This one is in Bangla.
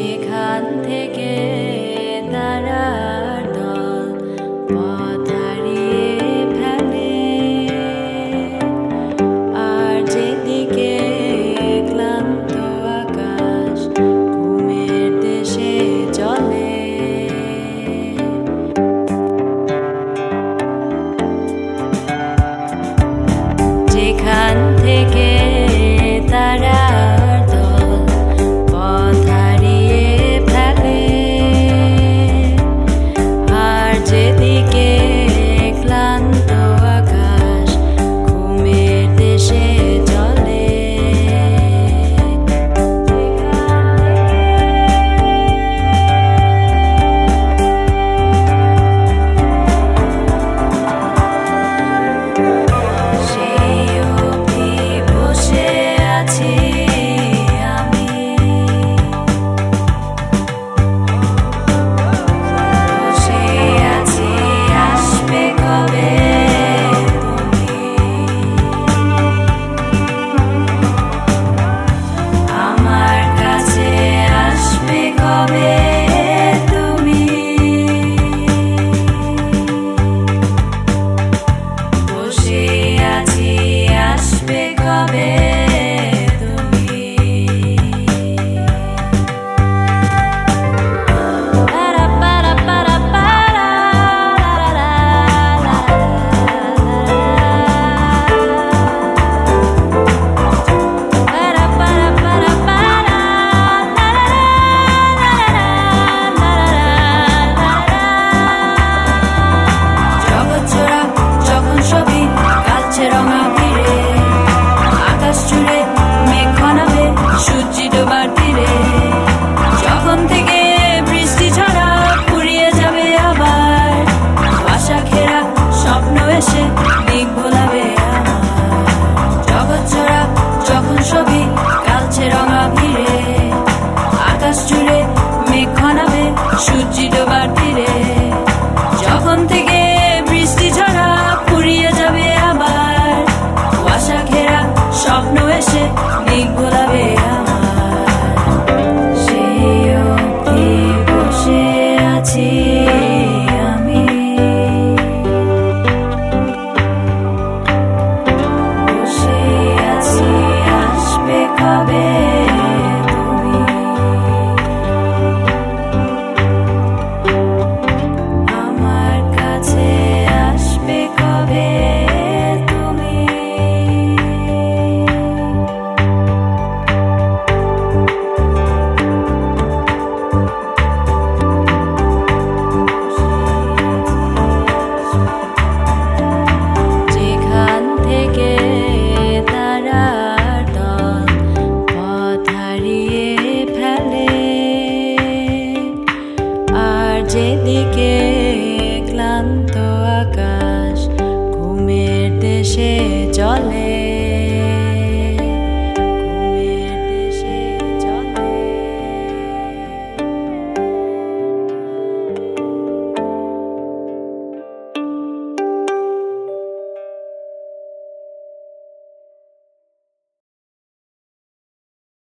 যেখান থেকে তারার দল পথ হারিয়ে ফেলে, আর যেদিকে ক্লান্ত আকাশ ঘুমের দেশে চলে। যেখান থেকে তারার দল পথ হারিয়ে ফেলে, আর যেদিকে ক্লান্ত আকাশ ঘুমের দেশে চলে। সূর্যি ডোবার তীরে যখন থেকে বৃষ্টি ঝরা ফুরিয়ে যাবে আবার, কুয়াশা ঘেরা স্বপ্ন এসে দিক ভোলাবে আমার। সেই অবধি বসে আছি আমি, বসে আছি আসবে কবে যেদিকে